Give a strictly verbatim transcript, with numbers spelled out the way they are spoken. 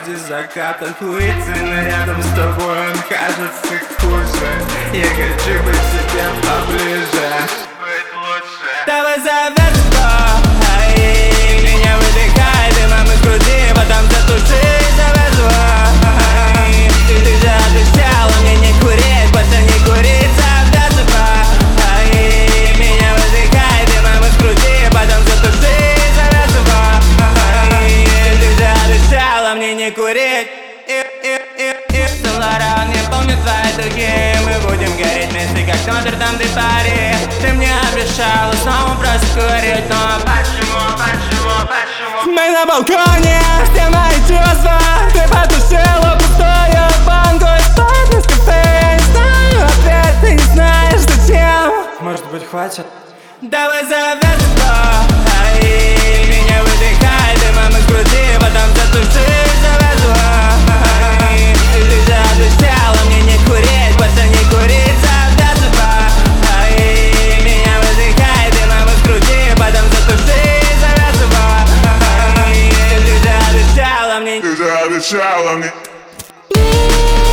вроде заката хуйцина. Рядом с тобой он кажется хуже. Я хочу быть тебе поближе, быть лучше. Давай завязывай, ай, меня выдыхай дымом из груди, потом затуши, завязывай. Ты же обещала мне не курить, больше не курить, завязывай. Ай, меня выдыхай дымом из груди, потом затуши, завязывай. Ты же обещала мне не курить. Солара не помнит твои дуги. Мы будем гореть вместе, как Нотр-Дам де Пари. Ты мне обещала снова бросить курить, но почему, почему, почему? Мы на балконе, все мои чувства. Ты потушила пустую банку из-под Нескафе. Я не знаю ответ, ты не знаешь зачем. Может быть, хватит? Давай завязывай, ай, меня выдыхай дымом из груди, потом затуши, завязывай. Ты же обещала мне не курить, больше не курить, завязывай. Ай, меня выдыхай дымом из груди, потом затуши, завязывай. Ты же обещала мне, ты же обещала мне.